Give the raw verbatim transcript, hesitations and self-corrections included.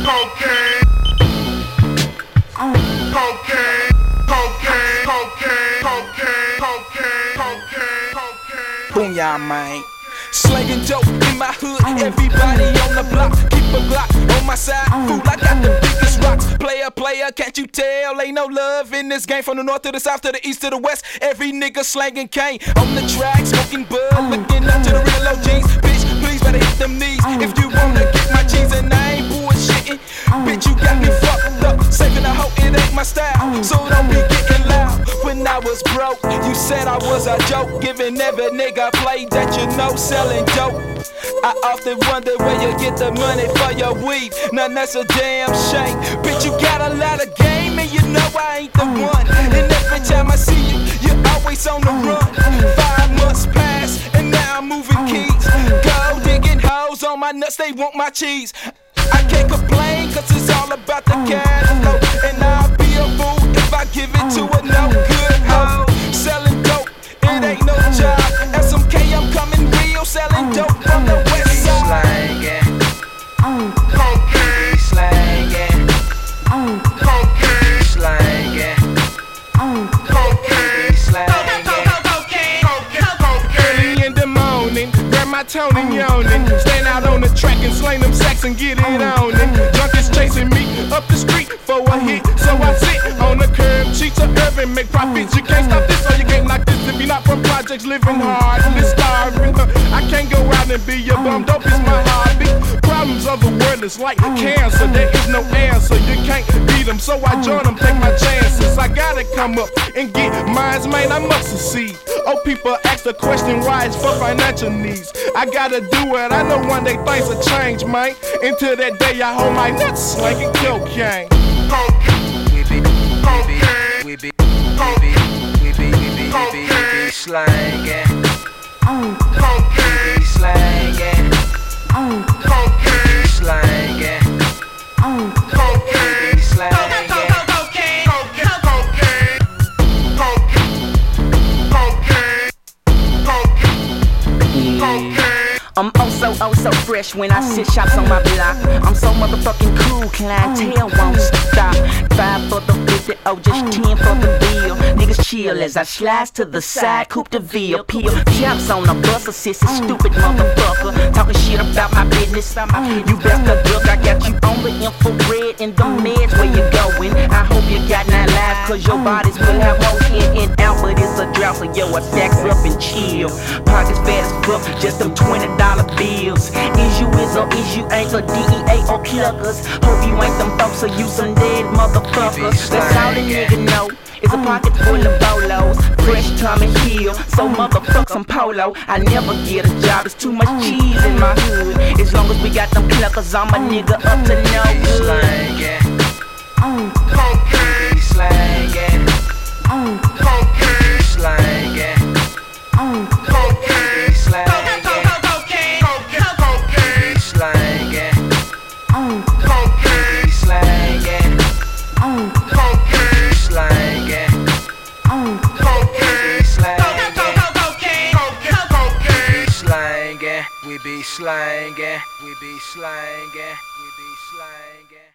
Cocaine. Cocaine. Cocaine. Cocaine. Cocaine. Cocaine. Cocaine. Cocaine. Boom, y'all, man. Slanging dope in my hood, everybody on the block. Keep a Glock on my side, fool, I got the biggest rocks. Player, player, can't you tell? Ain't no love in this game. From the north to the south to the east to the west, every nigga slanging cane. On the track, smoking bud, looking up to the real O Gs. Bitch, please better hit them knees if you wanna get my cheese. And I ain't bullshitting, bitch, you got me fucked up. Saving a hoe, it ain't my style, so don't be getting loud. When I was broke, you said I was a joke, giving every nigga play that you know selling dope. I often wonder where you get the money for your weed. Now that's a damn shame. Bitch, you got a lot of game and you know I ain't the one. And every time I see you, you're always on the run. Five months pass and now I'm moving keys. Go digging hoes on my nuts, they want my cheese. I can't complain cause it's all about the cash flow. And I'll be a fool if I give it to a no good hoe. Selling dope, it ain't no job. S M K, I'm coming real, selling dope from the west side. Slangin', Cocaine. slangin', Cocaine. slangin', Cocaine. slangin'. Early in the morning, grab my tone and yawning. Stand out on the track and slang them sacks and get it on it. Junkies chasing me up the street for a hit, so I sit on the curb, cheat to urban, make profits. You can't stop this or you can't knock this. If you're not from projects, living hard and it's starving. I can't go out and be a bum, dope is my hobby. Problems of the world is like cancer, there is no answer. You can't beat them, so I join them, take my chances. I gotta come up and get mines, man, I must succeed. Oh, people ask the question why it's for financial needs. I gotta do it, I know one day things will change, man. Until that day I hold my nuts slanging cocaine. We be, we be, we be, we be, we be, we be, we be, we be slangin', Cocaine. we slangin', Cocaine. slangin', Cocaine. we slangin'. I'm oh so, oh so fresh when I sit shops on my block. I'm so motherfucking cool, clientele won't stop. Five for the fifty, oh just ten for the bill. Niggas chill as I slice to the side, coupe the Ville. Peel chops on the bus, a sissy stupid motherfucker. Talking shit about my business, you best to duck. I got you on the infrared and the meds where you going. I hope you got nine lives, cause your bodies will have more in and out. But it's a drought, so yo, I stacks up and chill. Pockets fat as fuck, just them twenty dollar bills. Is you is or is you ain't a D E A or cluckers. Hope you ain't them folks or you some dead motherfuckers. That's all the nigga know. It's a pocket full of bolos, fresh Tommy Hill, so motherfuck some polo. I never get a job, it's too much cheese in my hood. As long as we got them cluckers, I'm a nigga up to no good. Slangin', Cocaine. we slangin', Cocaine. slangin', Cocaine. we slangin', Cocaine. Cocaine. slangin', Cocaine. we slangin', Cocaine. slangin', Cocaine. slangin', Cocaine. slangin', we be slangin', we be slangin', we be slangin'.